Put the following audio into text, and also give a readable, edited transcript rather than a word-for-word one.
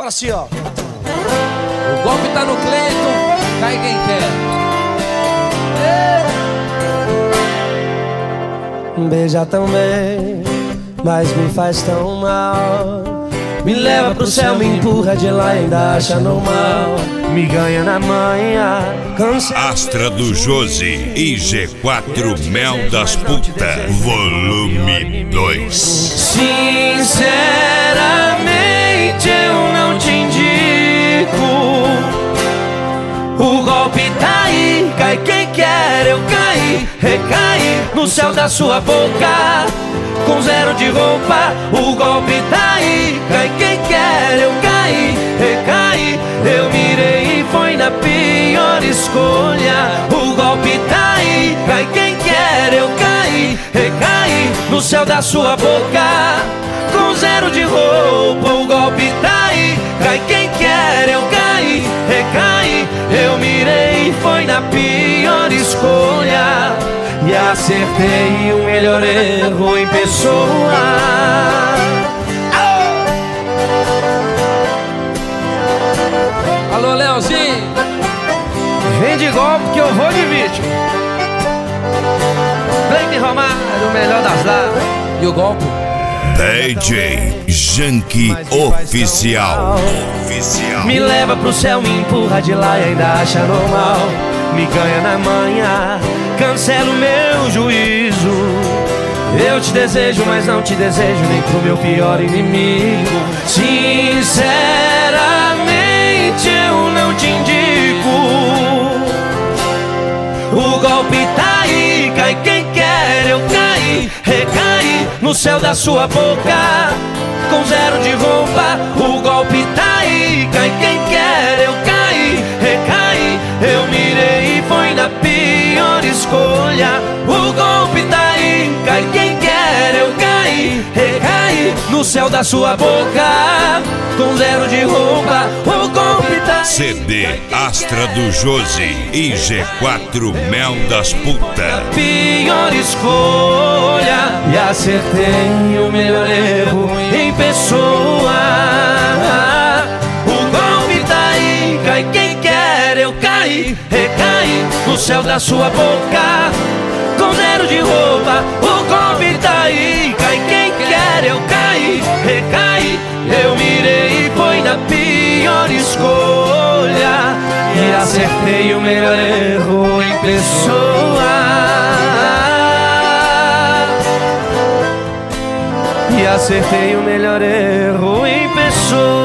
Fala assim, ó. O golpe tá no Cleiton, cai quem quer. Beija tão bem, mas me faz tão mal. Me leva pro céu, me empurra de lá e ainda acha normal. Me ganha na manhã, Astra do Josi e G4 Mel das Putas, volume 2. Sinceramente eu não te indico. O golpe tá aí, cai quem quer, eu caí, recaí no céu da sua boca. Com zero de roupa, o golpe tá aí, cai quem quer, eu caí, recaí. Eu mirei e foi na pior escolha. O golpe tá aí, cai quem quer, eu caí, recaí no céu da sua boca. Com zero de roupa, o golpe tá aí, cai quem quer, eu caí, recaí. Eu mirei e foi na pior escolha. E acertei o melhor erro em pessoa. Alô, Leozinho. Vem de golpe que eu vou de vítima. Blake Romário, o melhor das dadas. E o golpe? DJ Janky Oficial. Me leva pro céu, me empurra de lá e ainda acha normal. Me ganha na manhã, cancela o meu juízo. Eu te desejo, mas não te desejo nem pro meu pior inimigo. Sinceramente eu não te indico. O golpe tá aí, cai quem quer, eu caí, recaí no céu da sua boca. Com zero de roupa, o golpe tá aí, cai quem quer, eu caí, recaí. Eu mirei e foi na pior escolha. O golpe tá aí, cai quem quer, eu caí, recaí no céu da sua boca. Com zero de roupa, o golpe tá aí. CD Astra do Josi e G4 Mel das Putas. Pior escolha. E acertei o melhor erro em pessoa. O golpe tá aí, cai quem quer, eu caí, recaí no céu da sua boca. Com zero de roupa, o golpe tá aí, cai quem quer, eu caí, recaí. Eu mirei e foi na pior escolha. E acertei o melhor erro em pessoa. E acertei o melhor erro em pessoa.